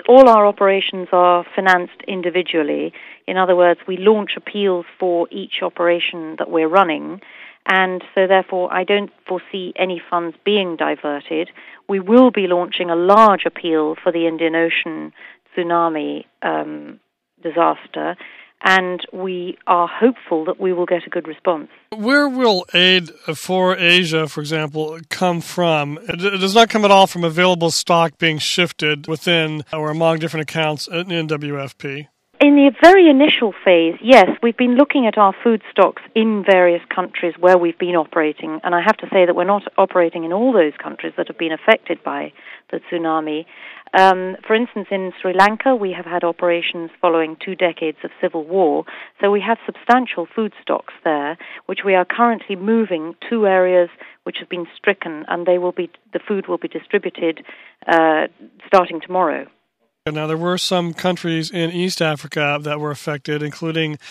All our operations are financed individually. In other words, we launch appeals for each operation that we're running, and so therefore I don't foresee any funds being diverted. We will be launching a large appeal for the Indian Ocean tsunami disaster, and we are hopeful that we will get a good response. Where will aid for Asia, for example, come from? It does not come at all from available stock being shifted within or among different accounts in WFP. In the very initial phase, yes, we've been looking at our food stocks in various countries where we've been operating, and I have to say that we're not operating in all those countries that have been affected by the tsunami. For instance, in Sri Lanka, we have had operations following 2 decades of civil war, so we have substantial food stocks there, which we are currently moving to areas which have been stricken, and the food will be distributed starting tomorrow. Now, there were some countries in East Africa that were affected, including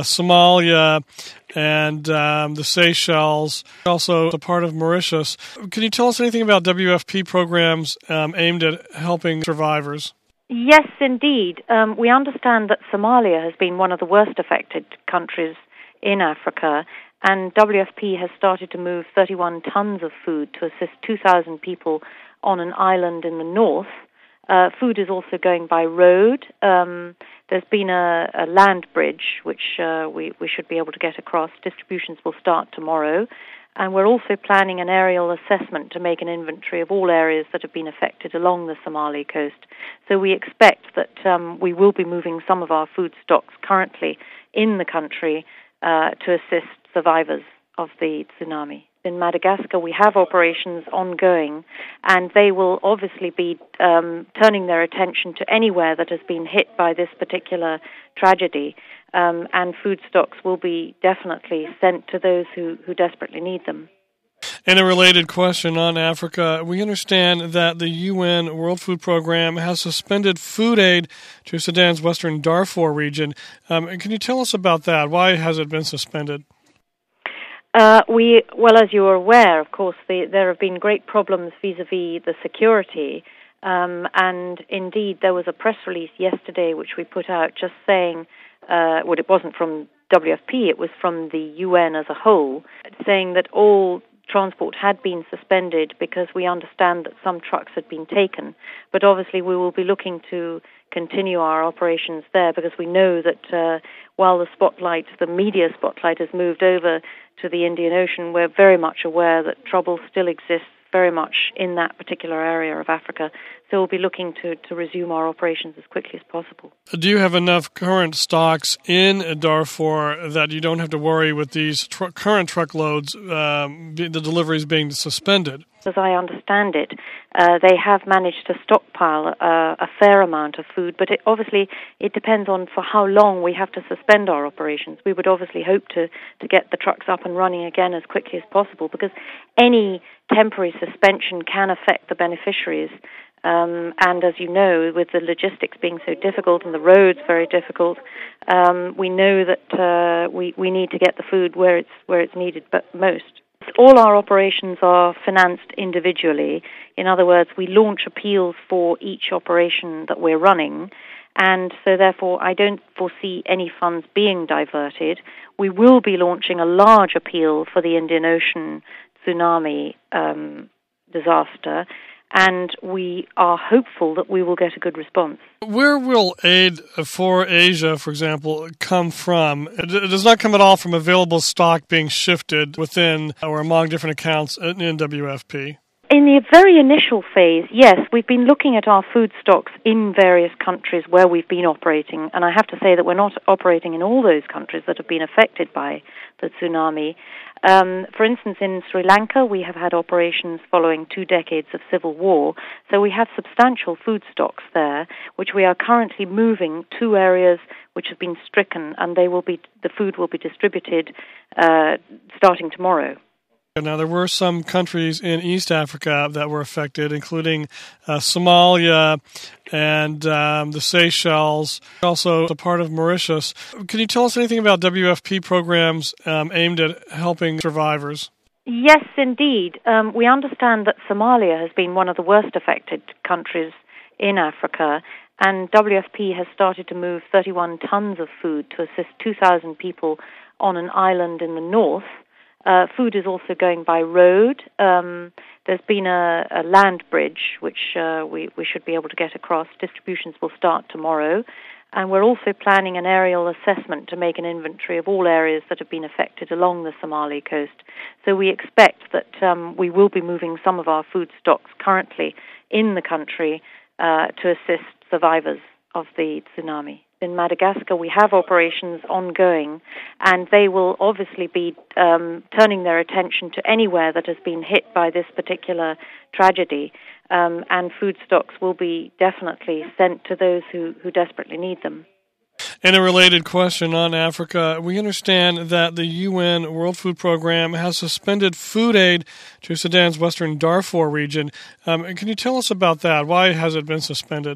Somalia and the Seychelles, also a part of Mauritius. Can you tell us anything about WFP programs aimed at helping survivors? Yes, indeed. We understand that Somalia has been one of the worst affected countries in Africa, and WFP has started to move 31 tons of food to assist 2,000 people on an island in the north. Food is also going by road. There's been a land bridge which we should be able to get across. Distributions will start tomorrow. And we're also planning an aerial assessment to make an inventory of all areas that have been affected along the Somali coast. So we expect that we will be moving some of our food stocks currently in the country to assist survivors of the tsunami. In Madagascar, we have operations ongoing, and they will obviously be turning their attention to anywhere that has been hit by this particular tragedy, and food stocks will be definitely sent to those who desperately need them. And a related question on Africa. We understand that the UN World Food Program has suspended food aid to Sudan's western Darfur region. Can you tell us about that? Why has it been suspended? Well, as you are aware, of course, there have been great problems vis-à-vis the security, and indeed there was a press release yesterday which we put out just saying, well, it wasn't from WFP, it was from the UN as a whole, saying that all transport had been suspended because we understand that some trucks had been taken, but obviously we will be looking to continue our operations there because we know that while the media spotlight has moved over to the Indian Ocean, we're very much aware that trouble still exists very much in that particular area of Africa. So we'll be looking to resume our operations as quickly as possible. Do you have enough current stocks in Darfur that you don't have to worry with these current truckloads, the deliveries being suspended? As I understand it, they have managed to stockpile a fair amount of food, but it depends on for how long we have to suspend our operations. We would obviously hope to get the trucks up and running again as quickly as possible, because any temporary suspension can affect the beneficiaries. And as you know, with the logistics being so difficult and the roads very difficult, we know that we need to get the food where it's needed most. All our operations are financed individually. In other words, we launch appeals for each operation that we're running, and so therefore I don't foresee any funds being diverted. We will be launching a large appeal for the Indian Ocean tsunami disaster, and we are hopeful that we will get a good response. Where will aid for Asia, for example, come from? It does not come at all from available stock being shifted within or among different accounts in WFP. In the very initial phase, yes, we've been looking at our food stocks in various countries where we've been operating, and I have to say that we're not operating in all those countries that have been affected by the tsunami. For instance, in Sri Lanka, we have had operations following 2 decades of civil war, so we have substantial food stocks there, which we are currently moving to areas which have been stricken, and the food will be distributed starting tomorrow. Now, there were some countries in East Africa that were affected, including Somalia and the Seychelles, also a part of Mauritius. Can you tell us anything about WFP programs aimed at helping survivors? Yes, indeed. We understand that Somalia has been one of the worst affected countries in Africa, and WFP has started to move 31 tons of food to assist 2,000 people on an island in the north. Food is also going by road. There's been a land bridge, which we should be able to get across. Distributions will start tomorrow. And we're also planning an aerial assessment to make an inventory of all areas that have been affected along the Somali coast. So we expect that we will be moving some of our food stocks currently in the country to assist survivors of the tsunami. In Madagascar, we have operations ongoing, and they will obviously be turning their attention to anywhere that has been hit by this particular tragedy, and food stocks will be definitely sent to those who desperately need them. And a related question on Africa. We understand that the UN World Food Program has suspended food aid to Sudan's western Darfur region. Can you tell us about that? Why has it been suspended?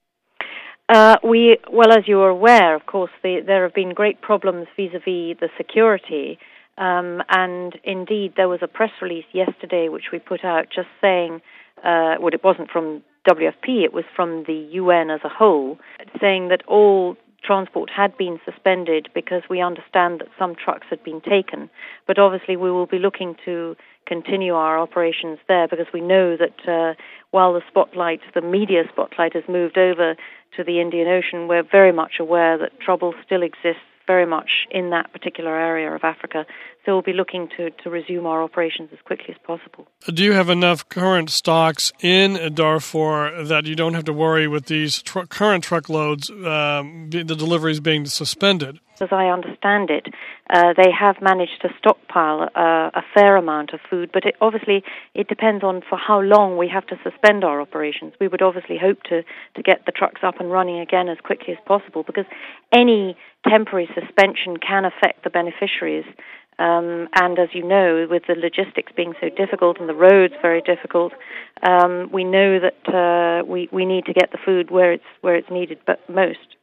Well, as you are aware, of course, there have been great problems vis-à-vis the security, and indeed there was a press release yesterday which we put out just saying, well, it wasn't from WFP, it was from the UN as a whole, saying that all transport had been suspended because we understand that some trucks had been taken. But obviously we will be looking to continue our operations there because we know that while the media spotlight has moved over to the Indian Ocean, we're very much aware that trouble still exists very much in that particular area of Africa. So we'll be looking to resume our operations as quickly as possible. Do you have enough current stocks in Darfur that you don't have to worry with these current truckloads, the deliveries being suspended? As I understand it, they have managed to stockpile a fair amount of food, but obviously it depends on for how long we have to suspend our operations. We would obviously hope to get the trucks up and running again as quickly as possible because any temporary suspension can affect the beneficiaries. And as you know, with the logistics being so difficult and the roads very difficult, we know that we need to get the food where it's needed most.